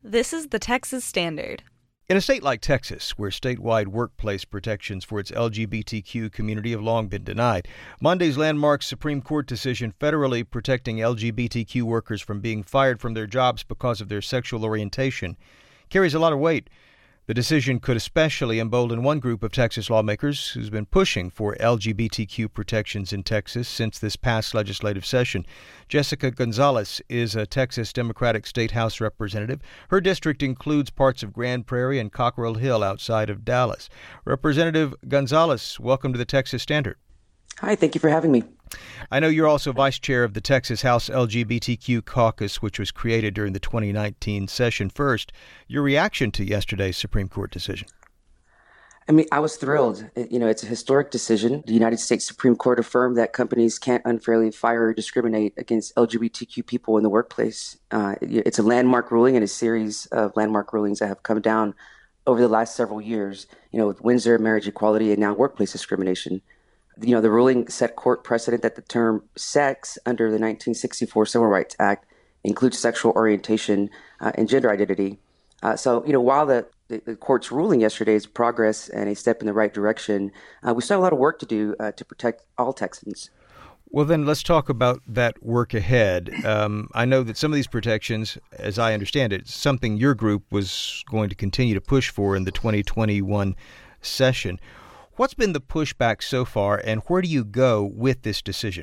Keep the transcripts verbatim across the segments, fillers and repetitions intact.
This is the Texas Standard. In a state like Texas, where statewide workplace protections for its L G B T Q community have long been denied, Monday's landmark Supreme Court decision federally protecting L G B T Q workers from being fired from their jobs because of their sexual orientation carries a lot of weight. The decision could especially embolden one group of Texas lawmakers who's been pushing for L G B T Q protections in Texas since this past legislative session. Jessica Gonzalez is a Texas Democratic State House representative. Her district includes parts of Grand Prairie and Cockrell Hill outside of Dallas. Representative Gonzalez, welcome to the Texas Standard. Hi, thank you for having me. I know you're also vice chair of the Texas House L G B T Q caucus, which was created during the twenty nineteen session. First, your reaction to yesterday's Supreme Court decision. I mean, I was thrilled. You know, it's a historic decision. The United States Supreme Court affirmed that companies can't unfairly fire or discriminate against L G B T Q people in the workplace. Uh, it's a landmark ruling and a series of landmark rulings that have come down over the last several years, you know, with Windsor, marriage equality, and now workplace discrimination. You know, the ruling set court precedent that the term sex under the nineteen sixty-four Civil Rights Act includes sexual orientation uh, and gender identity. Uh, so, you know, while the, the, the court's ruling yesterday is progress and a step in the right direction, uh, we still have a lot of work to do uh, to protect all Texans. Well, then let's talk about that work ahead. Um, I know that some of these protections, as I understand it, something your group was going to continue to push for in the twenty twenty-one session. What's been the pushback so far, and where do you go with this decision?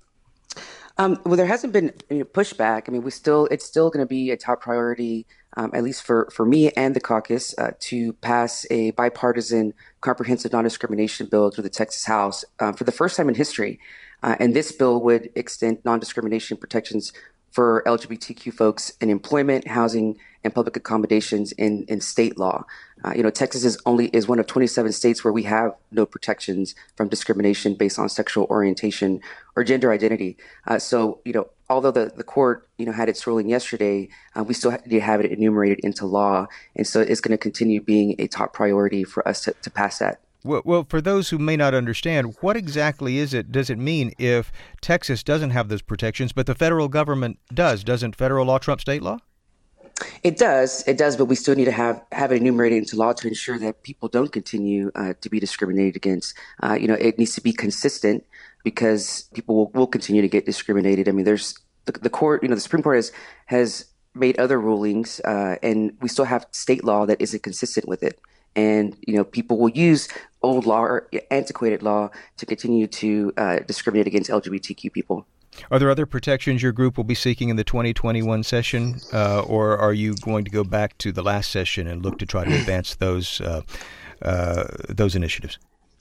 Um, well, there hasn't been you know, pushback. I mean, we still it's still going to be a top priority, um, at least for, for me and the caucus, uh, to pass a bipartisan comprehensive non-discrimination bill through the Texas House uh, for the first time in history. Uh, and this bill would extend non-discrimination protections for L G B T Q folks in employment, housing, and public accommodations in, in state law. Uh, you know, Texas is only is one of twenty-seven states where we have no protections from discrimination based on sexual orientation or gender identity. Uh, so, you know, although the, the court, you know, had its ruling yesterday, uh, we still need to have it enumerated into law. And so it's going to continue being a top priority for us to, to pass that. Well, well, for those who may not understand, what exactly is it, does it mean if Texas doesn't have those protections, but the federal government does? Doesn't federal law trump state law? It does. It does, but we still need to have, have it enumerated into law to ensure that people don't continue uh, to be discriminated against. Uh, you know, it needs to be consistent because people will, will continue to get discriminated. I mean, there's the, the court, you know, the Supreme Court has, has made other rulings, uh, and we still have state law that isn't consistent with it. And, you know, people will use old law or antiquated law to continue to uh, discriminate against L G B T Q people. Are there other protections your group will be seeking in the twenty twenty-one session, uh, or are you going to go back to the last session and look to try to advance those uh, uh, those initiatives?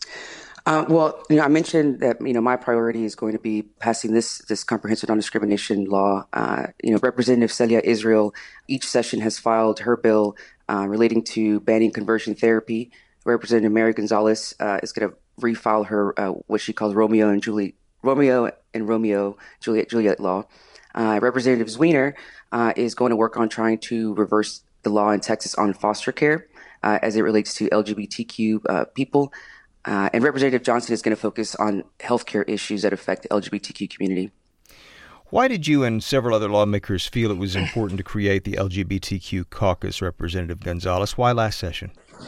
Uh, well, you know, I mentioned that, you know, my priority is going to be passing this this comprehensive non-discrimination law. Uh, you know, Representative Celia Israel, each session has filed her bill uh, relating to banning conversion therapy. Representative Mary Gonzalez uh, is going to refile her uh, what she calls Romeo and Juliet, Romeo and Romeo Juliet Juliet law. Uh, Representative Zwiener uh, is going to work on trying to reverse the law in Texas on foster care uh, as it relates to L G B T Q uh, people. Uh, and Representative Johnson is going to focus on healthcare issues that affect the L G B T Q community. Why did you and several other lawmakers feel it was important to create the L G B T Q caucus, Representative Gonzalez? Why last session?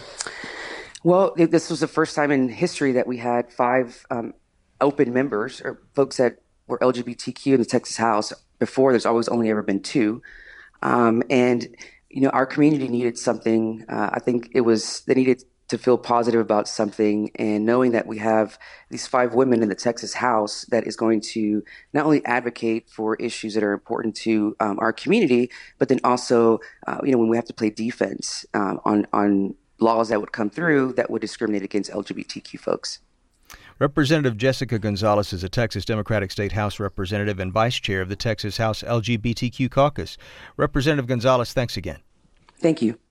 Well, this was the first time in history that we had five um, open members or folks that were L G B T Q in the Texas House. Before, there's always only ever been two. Um, and, you know, our community needed something. Uh, I think it was, they needed to feel positive about something, and knowing that we have these five women in the Texas House that is going to not only advocate for issues that are important to um, our community, but then also, uh, you know, when we have to play defense um, on, on laws that would come through that would discriminate against L G B T Q folks. Representative Jessica Gonzalez is a Texas Democratic State House representative and vice chair of the Texas House L G B T Q caucus. Representative Gonzalez, thanks again. Thank you.